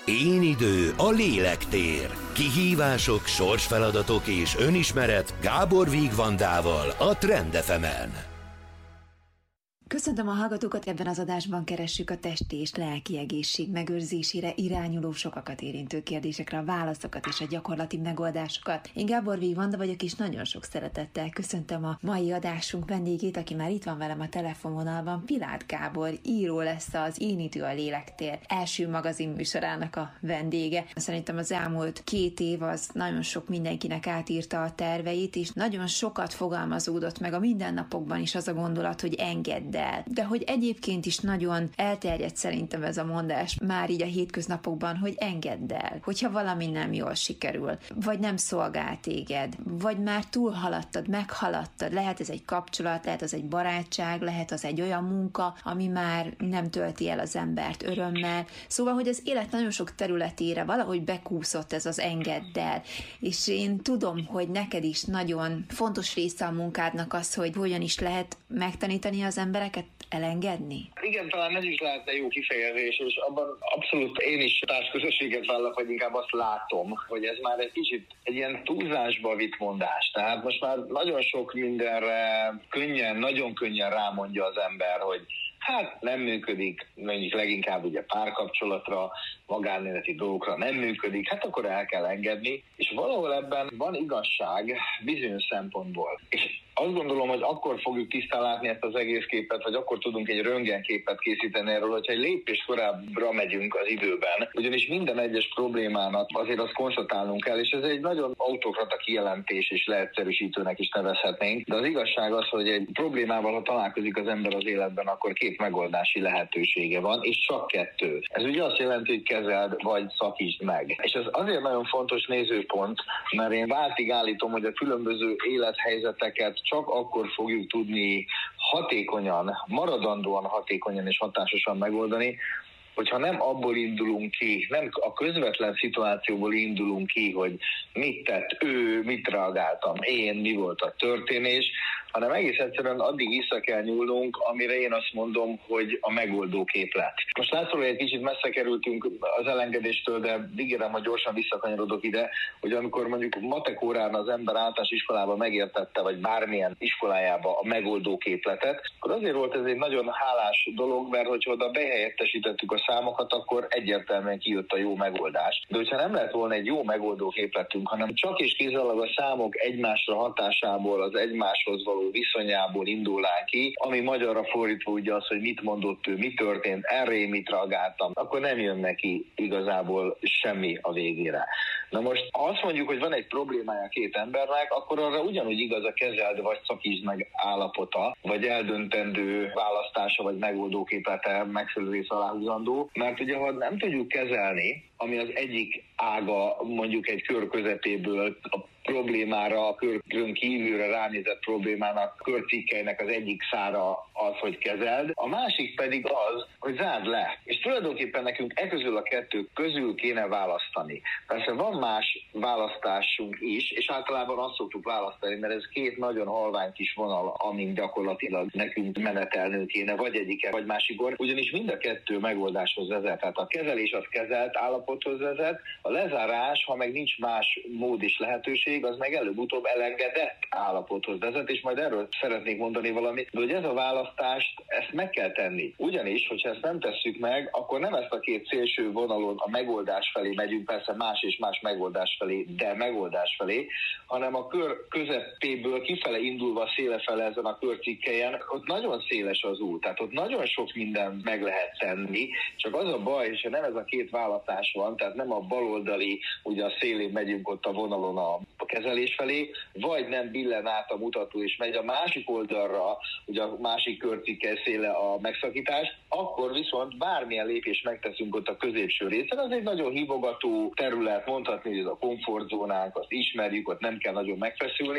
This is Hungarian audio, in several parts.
Én idő, a lélektér. Kihívások, sorsfeladatok és önismeret Gábor Vigvandával a Trend FM-en. Köszöntöm a hallgatókat, ebben az adásban keressük a testi és lelki egészség megőrzésére irányuló, sokakat érintő kérdésekre a válaszokat és a gyakorlati megoldásokat. Én Gábor Vigvanda vagyok, és nagyon sok szeretettel köszöntöm a mai adásunk vendégét, aki már itt van velem a telefonvonalban. Pilát Gábor író lesz az Én idő, a lélektér első magazinműsorának a vendége. Szerintem az elmúlt 2 év az nagyon sok mindenkinek átírta a terveit, és nagyon sokat fogalmazódott meg a mindennapokban is az a gondolat, hogy engedd el. De hogy egyébként is nagyon elterjedt szerintem ez a mondás már így a hétköznapokban, hogy engedd el. Hogyha valami nem jól sikerül, vagy nem szolgál téged, vagy már túlhaladtad, meghaladtad, lehet ez egy kapcsolat, lehet az egy barátság, lehet az egy olyan munka, ami már nem tölti el az embert örömmel. Szóval, hogy az élet nagyon sok területére valahogy bekúszott ez az engedd el. És én tudom, hogy neked is nagyon fontos része a munkádnak az, hogy hogyan is lehet megtanítani az embereket elengedni? Igen, talán ez is lehetne jó kifejezés, és abban abszolút én is társközösséget vállalok, vagy inkább azt látom, hogy ez már egy kicsit egy ilyen túlzásba vitt mondás. Tehát most már nagyon sok mindenre nagyon könnyen rámondja az ember, hogy hát nem működik, mondjuk leginkább ugye párkapcsolatra, magánéleti dolgokra nem működik, hát akkor el kell engedni, és valahol ebben van igazság bizonyos szempontból. És azt gondolom, hogy akkor fogjuk tisztán látni ezt az egész képet, vagy akkor tudunk egy röntgenképet készíteni erről, hogyha egy lépés korábbra megyünk az időben. Ugyanis minden egyes problémának azért azt konstatálnunk kell, és ez egy nagyon autokrata kijelentés, és leegyszerűsítőnek is nevezhetnénk. De az igazság az, hogy egy problémával, ha találkozik az ember az életben, akkor 2 megoldási lehetősége van, és csak 2. Ez ugye azt jelenti, hogy kezeld, vagy szakítsd meg. És ez azért nagyon fontos nézőpont, mert én váltig állítom, hogy a különböző élethelyzeteket csak akkor fogjuk tudni hatékonyan, maradandóan hatékonyan és hatásosan megoldani, hogyha nem abból indulunk ki, nem a közvetlen szituációból indulunk ki, hogy mit tett ő, mit reagáltam én, mi volt a történés, hanem egész egyszerűen addig vissza kell nyúlnunk, amire én azt mondom, hogy a megoldó képlet. Most látszol, hogy egy kicsit messze kerültünk az elengedéstől, de ígérem, hogy gyorsan visszakanyarodok ide, hogy amikor mondjuk matek órán az ember általános iskolában megértette, vagy bármilyen iskolájába a megoldó képletet, akkor azért volt ez egy nagyon hálás dolog, mert hogyha oda behelyettesítettük a számokat, akkor egyértelműen kijött a jó megoldás. De hogyha nem lett volna egy jó megoldó képletünk, hanem csak és kizárólag a számok egymásra hatásából, az egymáshoz való viszonyából indulnánk ki, ami magyarra fordítva ugye az, hogy mit mondott ő, mi történt, erre én mit reagáltam, akkor nem jön neki igazából semmi a végére. Na most, ha azt mondjuk, hogy van egy problémája 2 embernek, akkor arra ugyanúgy igaz a kezeld vagy szakítsd meg állapota, vagy eldöntendő választása, vagy megoldóképlete megfelelő rész aláhúzandó, mert ugye, ha nem tudjuk kezelni, ami az egyik ága mondjuk egy kör közepéből a problémára, a körön kívülre ránézett problémának, körcikkeinek az egyik szára az, hogy kezeld, a másik pedig az, hogy zárd le. És tulajdonképpen nekünk közül a 2 közül kéne választani. Persze van más választásunk is, és általában azt szoktuk választani, mert ez 2 nagyon halvány kis vonal, amin gyakorlatilag nekünk menetelnünk kéne, vagy egyiken, vagy másikon, ugyanis mind a 2 megoldáshoz vezet. Tehát a kezelés az kezelt állapothoz vezet, a lezárás, ha meg nincs más mód és lehetőség, az meg előbb-utóbb elengedett állapothoz vezet, és majd erről szeretnék mondani valamit, de hogy ez a választást, ezt meg kell tenni. Ugyanis, hogyha ezt nem tesszük meg, akkor nem ezt a 2 szélső vonalon a megoldás felé megyünk, persze más és más megoldás felé, de megoldás felé, hanem a kör közepéből kifele indulva szélefele ezen a körcikkelyen, ott nagyon széles az út, tehát ott nagyon sok mindent meg lehet tenni, csak az a baj, hogyha nem ez a 2 választás van, tehát nem a baloldali, ugye a szélén megyünk ott a vonalon a kezelés felé, vagy nem billen át a mutató és megy a másik oldalra, ugye a másik körcikkel széle a megszakítás, akkor viszont bármilyen lépést megteszünk ott a középső részen, az egy nagyon hívogató terület, mondhatni, hogy ez a komfortzónánk, azt ismerjük, ott nem kell nagyon megfeszülni,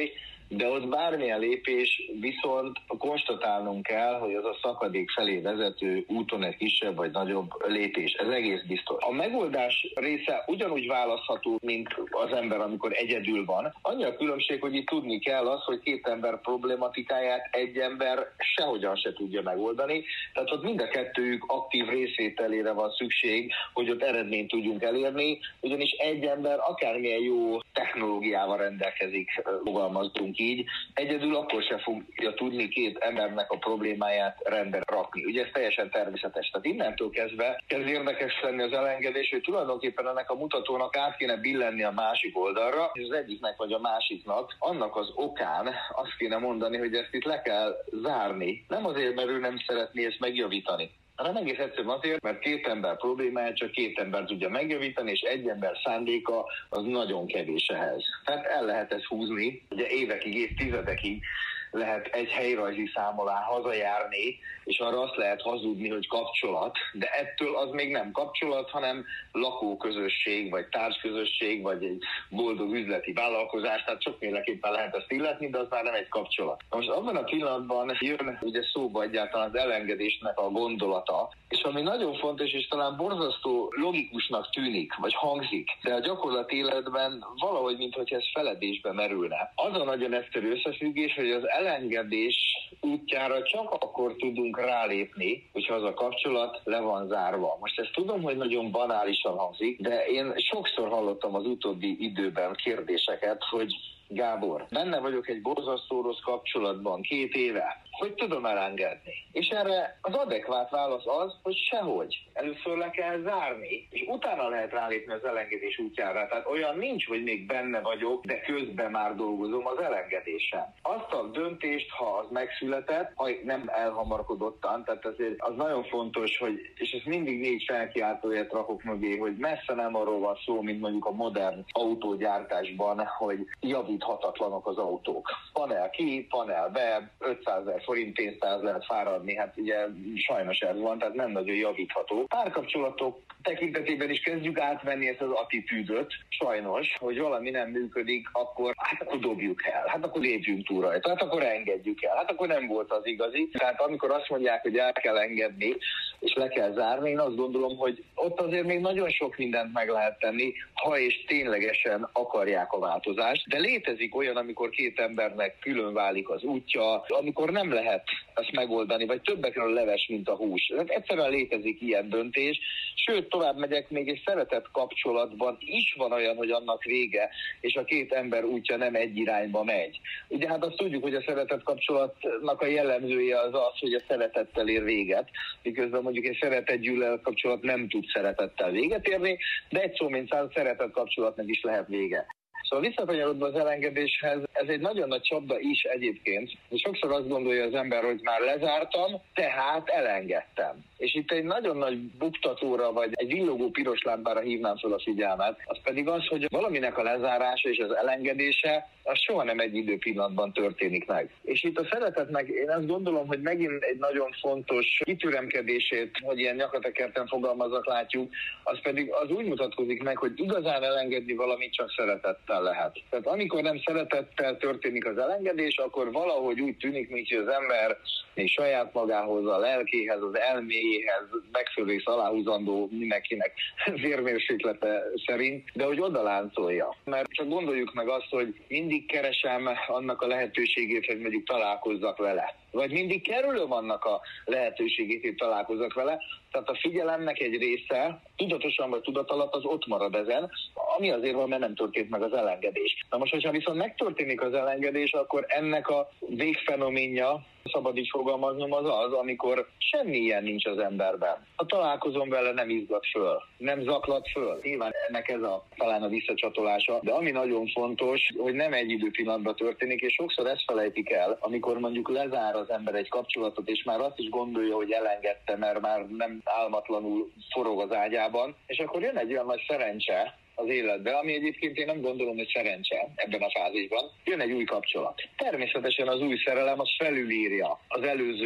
de ott bármilyen lépés, viszont konstatálnunk kell, hogy az a szakadék felé vezető úton egy kisebb vagy nagyobb lépés. Ez egész biztos. A megoldás része ugyanúgy választható, mint az ember, amikor egyedül van. Annyi a különbség, hogy itt tudni kell az, hogy két ember problematikáját egy ember sehogyan se tudja megoldani. Tehát ott mind a kettőjük aktív részvételére van szükség, hogy ott eredményt tudjunk elérni, ugyanis egy ember akármilyen jó technológiával rendelkezik, fogalmazzunk így, egyedül akkor se fogja tudni két embernek a problémáját rendbe rakni. Ugye ez teljesen természetes. Tehát innentől kezdve kezd érdekes lenni az elengedés, hogy tulajdonképpen ennek a mutatónak át kéne billenni a másik oldalra, és az egyiknek vagy a másiknak annak az okán azt kéne mondani, hogy ezt itt le kell zárni. Nem azért, mert ő nem szeretné ezt megjavítani, hanem egész egyszerűen azért, mert két ember problémáját csak két ember tudja megjavítani, és egy ember szándéka az nagyon kevés ehhez. Tehát el lehet ezt húzni, ugye évekig, évtizedekig lehet egy helyrajzi szám alá hazajárni, és arra azt lehet hazudni, hogy kapcsolat, de ettől az még nem kapcsolat, hanem lakóközösség, vagy társközösség, vagy egy boldog üzleti vállalkozás, tehát sokféleképpen lehet ezt illetni, de az már nem egy kapcsolat. Most abban a pillanatban jön ugye szóba egyáltalán az elengedésnek a gondolata, és ami nagyon fontos, és talán borzasztó logikusnak tűnik, vagy hangzik, de a gyakorlati életben valahogy, mintha ez feledésbe merülne. Az a nagyon egyszerű összefüggés, hogy az elengedés útjára csak akkor tudunk rálépni, hogyha az a kapcsolat le van zárva. Most ezt tudom, hogy nagyon banálisan hangzik, de én sokszor hallottam az utóbbi időben kérdéseket, hogy Gábor, benne vagyok egy borzasztó rossz kapcsolatban 2 éve. Hogy tudom elengedni? És erre az adekvát válasz az, hogy sehogy. Először le kell zárni, és utána lehet rálépni az elengedés útjára. Tehát olyan nincs, hogy még benne vagyok, de közben már dolgozom az elengedésen. Azt a döntést, ha az megszületett, ha nem elhamarkodottan, tehát azért az nagyon fontos, hogy, és ezt mindig 4 felkiáltóját rakok mögé, hogy messze nem arról van szó, mint mondjuk a modern autógyártásban, hogy javíthatatlanok az autók. Panel ki, panel be, 500 000 forint pénztárat lehet fáradni, hát ugye sajnos ez van, tehát nem nagyon javítható. Párkapcsolatok tekintetében is kezdjük átvenni ezt az attitűdöt, sajnos, hogy valami nem működik, akkor dobjuk el, akkor lépjünk túl rajta, akkor engedjük el, akkor nem volt az igazi. Tehát amikor azt mondják, hogy el kell engedni, és le kell zárni, én azt gondolom, hogy ott azért még nagyon sok mindent meg lehet tenni, ha és ténylegesen akarják a változást, de létezik olyan, amikor két embernek külön válik az útja, amikor nem lehet ezt megoldani, vagy többekről leves, mint a hús. Egyszerűen létezik ilyen döntés, sőt, tovább megyek, még egy szeretett kapcsolatban is van olyan, hogy annak vége, és a két ember útja nem egy irányba megy. Ugye hát azt tudjuk, hogy a szeretett kapcsolatnak a jellemzője az az, hogy a szeretettel ér véget, miközben mondjuk egy szeretett-gyűlölet kapcsolat nem tud szeretettel véget érni, de egy szó mint száz szeretett kapcsolatnak is lehet vége. Szóval visszakanyarodva az elengedéshez, ez egy nagyon nagy csapda is egyébként. Sokszor azt gondolja az ember, hogy már lezártam, tehát elengedtem. És itt egy nagyon nagy buktatóra, vagy egy villogó piros lámpára hívnám fel a figyelmet, az pedig az, hogy valaminek a lezárása és az elengedése, az soha nem egy időpillanatban történik meg. És itt a szeretetnek én azt gondolom, hogy megint egy nagyon fontos kitüremkedését, hogy ilyen nyakatekerten fogalmazzak, látjuk, az pedig az úgy mutatkozik meg, hogy igazán elengedni valamit csak szeretettel lehet. Tehát amikor nem szeretettel történik az elengedés, akkor valahogy úgy tűnik, mint hogy az ember még saját magához, a lelkéhez, az elméjéhez megfőrész aláhúzandó mindenkinek vérmérséklete szerint, de hogy odaláncolja. Mert csak gondoljuk meg azt, hogy mindig keresem annak a lehetőségét, hogy mondjuk találkozzak vele. Vagy mindig kerülöm annak a lehetőségét, hogy találkozzak vele. Tehát a figyelemnek egy része, tudatosan vagy tudatalatt, az ott marad ezen, ami azért van, mert nem történt meg az elengedés. Na most, hogyha viszont megtörténik az elengedés, akkor ennek a végfenoménja, szabad így fogalmaznom, az, amikor semmi ilyen nincs az emberben. Ha találkozom vele, nem izgat föl, nem zaklat föl. Nyilván ennek ez talán a visszacsatolása, de ami nagyon fontos, hogy nem egy időpillanatban történik, és sokszor ezt felejtik el, amikor mondjuk lezár az ember egy kapcsolatot, és már azt is gondolja, hogy elengedte, mert már nem álmatlanul forog az ágyában, és akkor jön egy olyan nagy szerencse az életbe, ami egyébként én nem gondolom, hogy szerencse ebben a fázisban. Jön egy új kapcsolat. Természetesen az új szerelem az felülírja az előző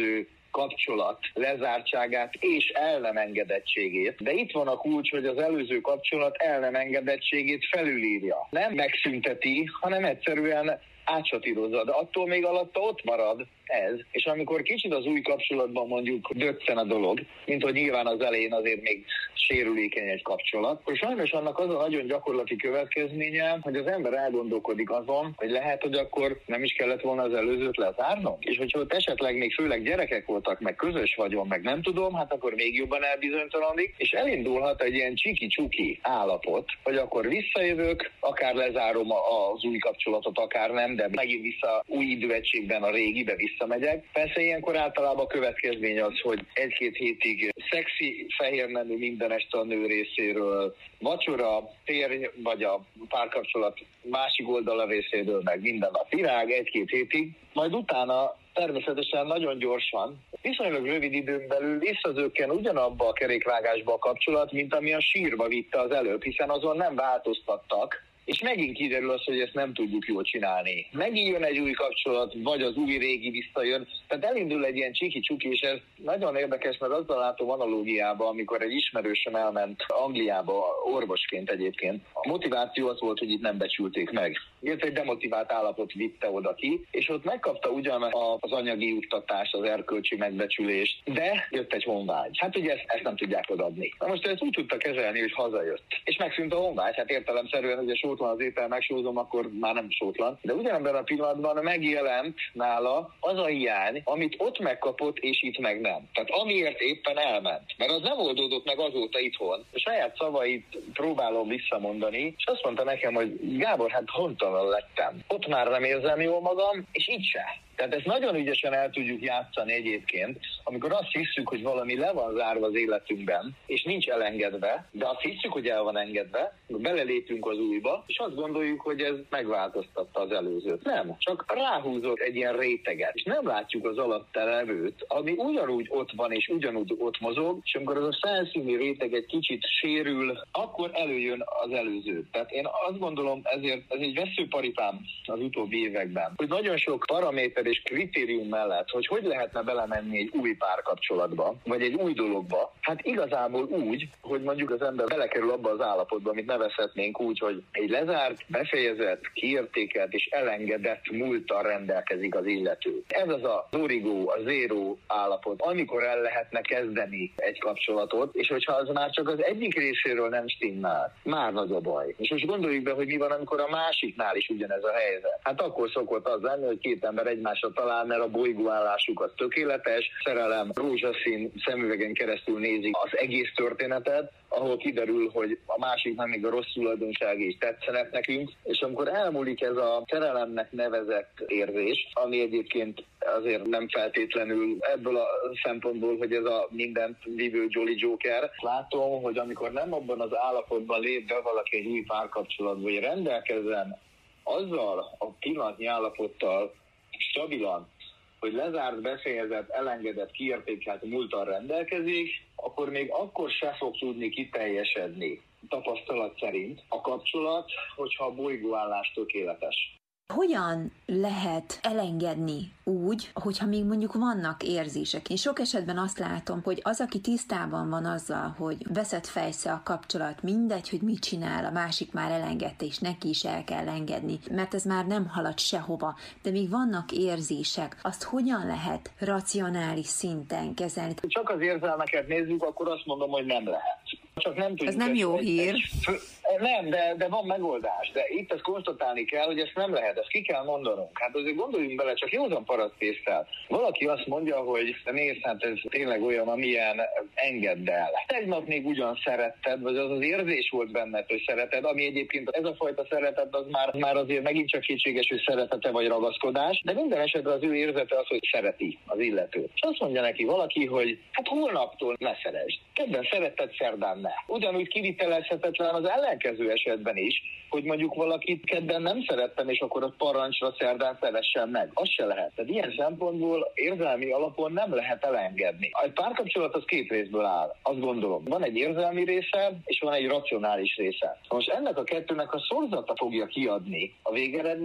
kapcsolat lezártságát és el nem engedettségét, de itt van a kulcs, hogy az előző kapcsolat el nem engedettségét felülírja. Nem megszünteti, hanem egyszerűen átsatírozza, de attól még alatta ott marad ez, és amikor kicsit az új kapcsolatban mondjuk döccen a dolog, mint hogy nyilván az elején azért még sérülékeny egy kapcsolat, akkor sajnos annak az a nagyon gyakorlati következménye, hogy az ember elgondolkodik azon, hogy lehet, hogy akkor nem is kellett volna az előzőt lezárnom, és hogyha ott esetleg még főleg gyerekek voltak, meg közös vagyon, meg nem tudom, hát akkor még jobban elbizonytalanodik, és elindulhat egy ilyen csiki-csuki állapot, hogy akkor visszajövök, akár lezárom az új kapcsolatot, akár nem, de megint vissza új időegységben a régibe visszamegyek. Persze ilyenkor általában a következmény az, hogy 1-2 hétig szexi fehér nemű minden este a nő részéről, vacsora, férj vagy a párkapcsolat másik oldala részéről, meg minden nap virág 1-2 hétig, majd utána természetesen nagyon gyorsan, viszonylag rövid időn belül visszazökken ugyanabba a kerékvágásba a kapcsolat, mint ami a sírba vitte az előbb, hiszen azon nem változtattak, és megint kiderül az, hogy ezt nem tudjuk jól csinálni. Megint jön egy új kapcsolat, vagy az új-régi visszajön. Tehát elindul egy ilyen csiki-csuki, és ez nagyon érdekes, mert azzal látom analógiába, amikor egy ismerősöm elment Angliába orvosként egyébként. A motiváció az volt, hogy itt nem becsülték meg. Illetve egy demotivált állapot vitte oda ki, és ott megkapta ugyan az anyagi juttatást, az erkölcsi megbecsülést, de jött egy honvágy. Hát ugye ezt nem tudják odaadni. Na most ezt úgy tudta kezelni, hogy hazajött. És megszűnt a honvágy, hát értelemszerűen, hogy sótlan az étel megsózom, akkor már nem sótlan. De ugyanebben a pillanatban megjelent nála az a hiány, amit ott megkapott, és itt meg nem. Tehát amiért éppen elment. Mert az nem oldódott meg azóta itthon. A saját szavait próbálom visszamondani, és azt mondta nekem, hogy Gábor, hát hontalan lettem. Ott már nem érzem jól magam, és itt se. Tehát ezt nagyon ügyesen el tudjuk játszani egyébként, amikor azt hiszük, hogy valami le van zárva az életünkben, és nincs elengedve, de azt hiszük, hogy el van engedve, belelépünk az újba, és azt gondoljuk, hogy ez megváltoztatta az előzőt. Nem, csak ráhúzott egy ilyen réteget, és nem látjuk az alatta levőt, ami ugyanúgy ott van, és ugyanúgy ott mozog, és amikor az a felszíni réteg egy kicsit sérül, akkor előjön az előző. Tehát én azt gondolom, ezért ez egy veszőparipám az utóbbi években, hogy nagyon sok paraméter és kritérium mellett, hogy lehetne belemenni egy új párkapcsolatba, vagy egy új dologba, hát igazából úgy, hogy mondjuk az ember belekerül abba az állapotba, amit nevezhetnénk úgy, hogy egy lezárt, befejezett, kiértékelt és elengedett múlttal rendelkezik az illető. Ez az az origo, a zéró állapot, amikor el lehetne kezdeni egy kapcsolatot, és hogyha az már csak az egyik részéről nem stimmel, már nagy a baj. És most gondoljuk be, hogy mi van, amikor a másiknál is ugyanez a helyzet. Hát akkor szokott az lenni, hogy két ember egymásra talál, mert a bolygóállásuk az tökéletes, szerelem, rózsaszín szemüvegen keresztül nézik az egész történetet, ahol kiderül, hogy a másiknak még a rossz tulajdonságai is tetszenek nekünk, és amikor elmúlik ez a szerelemnek nevezett érzés, ami egyébként azért nem feltétlenül ebből a szempontból, hogy ez a mindent vívő Jolly Joker, látom, hogy amikor nem abban az állapotban lép be valaki egy új párkapcsolatba, hogy rendelkezzen azzal a pillanatnyi állapottal stabilan, hogy lezárt, befejezett, elengedett, kiértékelt múlttal rendelkezik, akkor még akkor se fog tudni kiteljesedni tapasztalat szerint a kapcsolat, hogyha a bolygóállás tökéletes. Hogyan lehet elengedni úgy, hogyha még mondjuk vannak érzések? Én sok esetben azt látom, hogy az, aki tisztában van azzal, hogy veszett fejsze a kapcsolat, mindegy, hogy mit csinál, a másik már elengedte, és neki is el kell engedni, mert ez már nem halad sehova, de még vannak érzések, azt hogyan lehet racionális szinten kezelni? Csak az érzelmeket nézzük, akkor azt mondom, hogy nem lehet. Csak nem tudjuk. Ez nem jó hír. Nem, de van megoldás. De itt ezt konstatálni kell, hogy ezt nem lehet, ezt ki kell mondanunk. Hát azért gondoljunk bele, csak józan parasztésztel. Valaki azt mondja, hogy nézd, hát ez tényleg olyan, amilyen, engedd el. Egy nap még ugyan szeretted, vagy az az érzés volt benned, hogy szereted, ami egyébként ez a fajta szeretet, az már azért megint csak kétséges, hogy szeretete vagy ragaszkodás, de minden esetben az ő érzete az, hogy szereti az illetőt. És azt mondja neki valaki, hogy hát holnaptól ne szeresd. Kedden szeretted, szerdán ne. Ugyanúgy kivitelezhetetlen az ellenkező esetben is, hogy mondjuk valakit kedden nem szerettem, és akkor a parancsra szerdán szeressen meg. Az se lehet. Tehát ilyen szempontból érzelmi alapon nem lehet elengedni. A párkapcsolat az két részből áll, azt gondolom. Van egy érzelmi része, és van egy racionális része. Most ennek a kettőnek a szorzata fogja kiadni a végeredmény,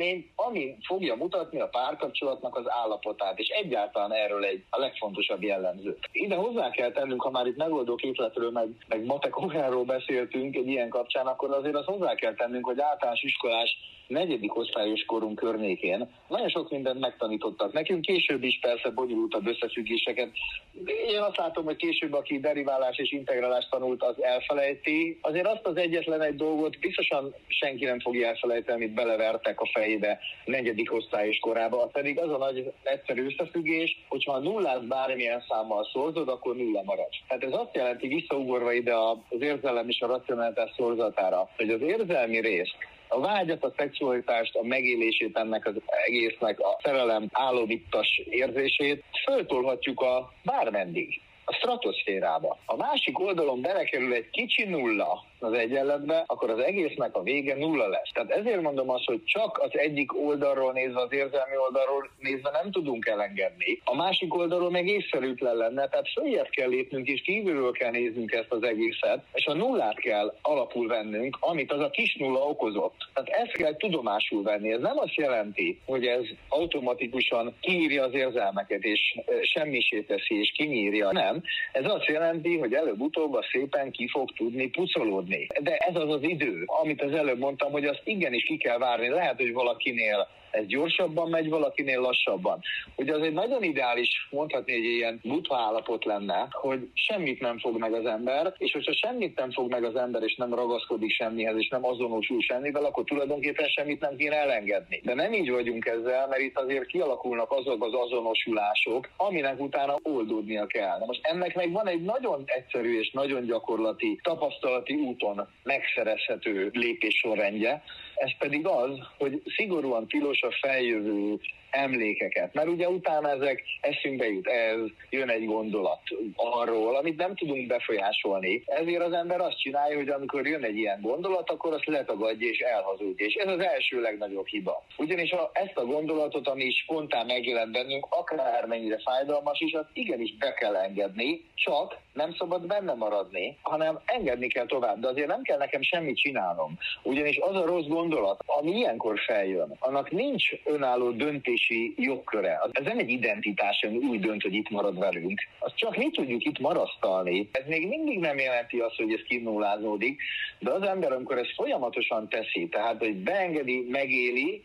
ami fogja mutatni a párkapcsolatnak az állapotát, és egyáltalán erről a legfontosabb jellemző. Ide hozzá kell tennünk, ha már itt megoldó képletről, meg matek óráról beszéltünk egy ilyen kapcsán, akkor azért azt hozzá kell tennünk, hogy általános iskolás 4. osztályos korunk környékén nagyon sok mindent megtanítottak nekünk, később is persze bonyolultabb összefüggéseket. Én azt látom, hogy később, aki deriválás és integrálást tanult, az elfelejti. Azért azt az egyetlen egy dolgot biztosan senki nem fogja elfelejteni, amit belevertek a fejébe 4. osztályos korába, az pedig az a nagy egyszerű összefüggés, hogyha a nullát bármilyen számmal szorzod, akkor nulla marad. Tehát ez azt jelenti, visszaugorva ide az érzelem és a racionalitás szorzatára, hogy az érzelmi részt, a vágyat, a szexualitást, a megélését ennek az egésznek, a szerelem álomittas érzését föltolhatjuk a bármeddig, a stratoszférába. A másik oldalon belekerül egy kicsi nulla az egyenletbe, akkor az egésznek a vége nulla lesz. Tehát ezért mondom azt, hogy csak az egyik oldalról nézve, az érzelmi oldalról nézve nem tudunk elengedni. A másik oldalról meg észszerűtlen lenne, tehát följebb kell lépnünk, és kívülről kell néznünk ezt az egészet, és a nullát kell alapul vennünk, amit az a kis nulla okozott. Tehát ezt kell tudomásul venni. Ez nem azt jelenti, hogy ez automatikusan kiírja az érzelmeket, és semmisé teszi, és kinyírja. Nem. Ez azt jelenti, hogy előbb-utóbb szépen ki fog tudni pucolódni. De ez az az idő, amit az előbb mondtam, hogy azt igenis ki kell várni. Lehet, hogy valakinél ez gyorsabban megy, valakinél lassabban. Ugye az egy nagyon ideális, mondhatni, egy ilyen butha állapot lenne, hogy semmit nem fog meg az ember, és hogyha semmit nem fog meg az ember, és nem ragaszkodik semmihez, és nem azonosul semmivel, akkor tulajdonképpen semmit nem kéne elengedni. De nem így vagyunk ezzel, mert itt azért kialakulnak azok az azonosulások, aminek utána oldódnia kell. Na most ennek meg van egy nagyon egyszerű és nagyon gyakorlati, tapasztalati úton megszerezhető lépéssorrendje, ez pedig az, hogy szigorúan tilos a feljövő emlékeket. Mert ugye utána ezek eszünkbe jut, jön egy gondolat arról, amit nem tudunk befolyásolni. Ezért az ember azt csinálja, hogy amikor jön egy ilyen gondolat, akkor azt letagadja és elhazudja. És ez az első legnagyobb hiba. Ugyanis ezt a gondolatot, ami spontán megjelent bennünk, akármennyire fájdalmas is, azt igenis be kell engedni, csak nem szabad benne maradni, hanem engedni kell tovább. De azért nem kell nekem semmit csinálnom. Ugyanis az a rossz gondolat, ami ilyenkor feljön, annak nincs önálló döntési jogköre. Ez nem egy identitás, ami úgy dönt, hogy itt marad velünk. Azt csak mi tudjuk itt marasztalni. Ez még mindig nem jelenti azt, hogy ez kinullázódik, de az ember, amikor ezt folyamatosan teszi, tehát, hogy beengedi, megéli,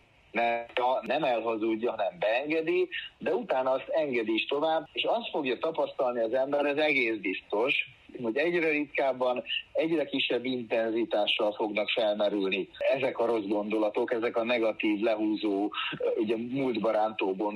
nem elhazudja, hanem beengedi, de utána azt engedi is tovább, és azt fogja tapasztalni az ember, ez egész biztos, hogy egyre ritkábban, egyre kisebb intenzitással fognak felmerülni ezek a rossz gondolatok, ezek a negatív, lehúzó, ugye múltba rántó gondolatok.